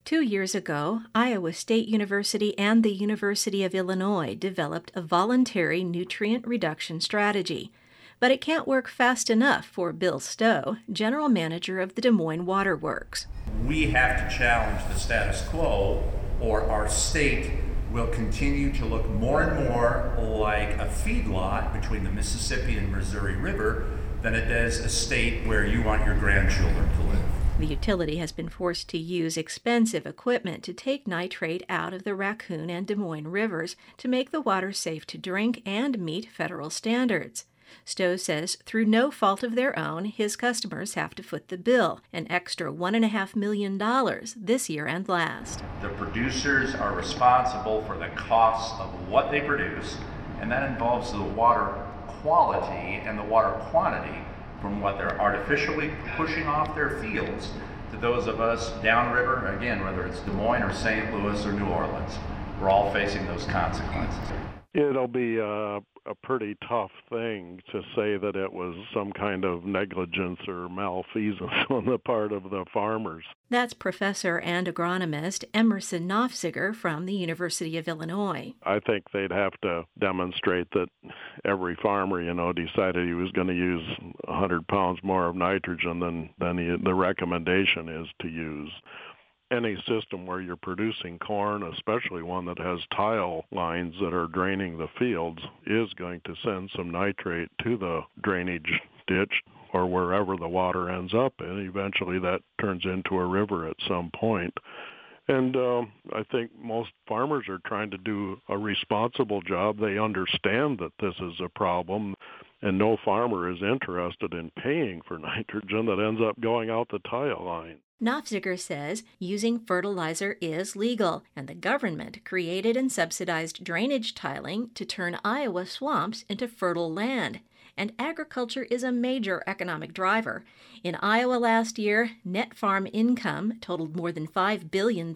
2 years ago, Iowa State University and the University of Illinois developed a voluntary nutrient reduction strategy. But it can't work fast enough for Bill Stowe, general manager of the Des Moines Water Works. We have to challenge the status quo, or our state will continue to look more and more like a feedlot between the Mississippi and Missouri River than it does a state where you want your grandchildren to live. The utility has been forced to use expensive equipment to take nitrate out of the Raccoon and Des Moines rivers to make the water safe to drink and meet federal standards. Stowe says through no fault of their own, his customers have to foot the bill, an extra $1.5 million this year and last. The producers are responsible for the costs of what they produce, and that involves the water quality and the water quantity from what they're artificially pushing off their fields to those of us downriver, again, whether it's Des Moines or St. Louis or New Orleans. We're all facing those consequences. It'll be a pretty tough thing to say that it was some kind of negligence or malfeasance on the part of the farmers. That's professor and agronomist Emerson Nofziger from the University of Illinois. I think they'd have to demonstrate that every farmer, decided he was going to use 100 pounds more of nitrogen than the recommendation is to use. Any system where you're producing corn, especially one that has tile lines that are draining the fields, is going to send some nitrate to the drainage ditch or wherever the water ends up, and eventually that turns into a river at some point. And I think most farmers are trying to do a responsible job. They understand that this is a problem, and no farmer is interested in paying for nitrogen that ends up going out the tile line. Nofziger says using fertilizer is legal, and the government created and subsidized drainage tiling to turn Iowa swamps into fertile land. And agriculture is a major economic driver. In Iowa last year, net farm income totaled more than $5 billion,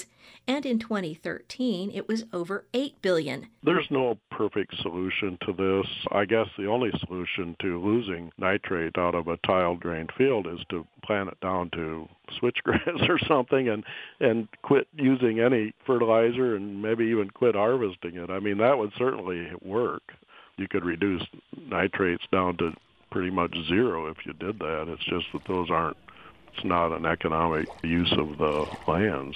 and in 2013 it was over $8 billion. There's no perfect solution to this. I guess the only solution to losing nitrate out of a tile-drained field is to plant it down to switchgrass or something and quit using any fertilizer and maybe even quit harvesting it. I mean, that would certainly work. You could reduce nitrates down to pretty much zero if you did that. It's just that it's not an economic use of the lands.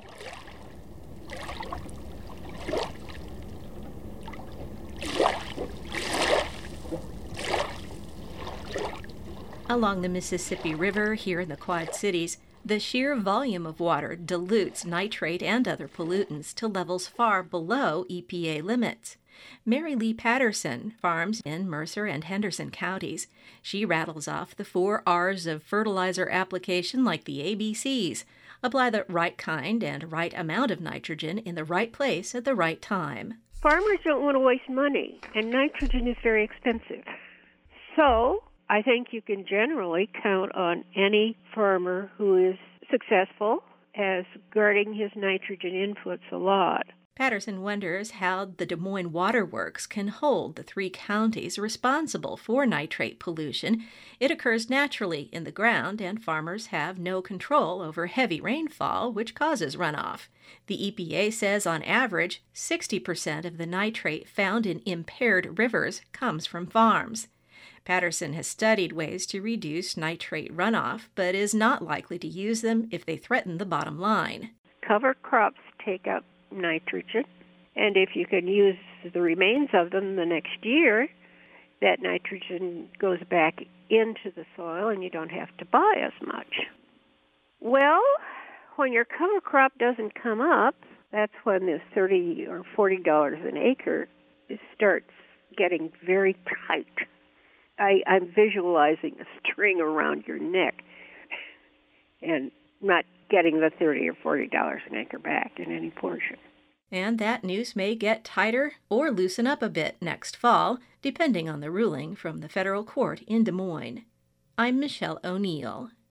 Along the Mississippi River here in the Quad Cities, the sheer volume of water dilutes nitrate and other pollutants to levels far below EPA limits. Mary Lee Patterson farms in Mercer and Henderson counties. She rattles off the 4 R's of fertilizer application like the ABCs. Apply the right kind and right amount of nitrogen in the right place at the right time. Farmers don't want to waste money, and nitrogen is very expensive. So I think you can generally count on any farmer who is successful as guarding his nitrogen inputs a lot. Patterson wonders how the Des Moines Water Works can hold the 3 counties responsible for nitrate pollution. It occurs naturally in the ground, and farmers have no control over heavy rainfall, which causes runoff. The EPA says on average, 60% of the nitrate found in impaired rivers comes from farms. Patterson has studied ways to reduce nitrate runoff, but is not likely to use them if they threaten the bottom line. Cover crops take up nitrogen, and if you can use the remains of them the next year, that nitrogen goes back into the soil and you don't have to buy as much. Well, when your cover crop doesn't come up, that's when this $30 or $40 an acre starts getting very tight. I'm visualizing a string around your neck and not getting the $30 or $40 an acre back in any portion. And that noose may get tighter or loosen up a bit next fall, depending on the ruling from the federal court in Des Moines. I'm Michelle O'Neill.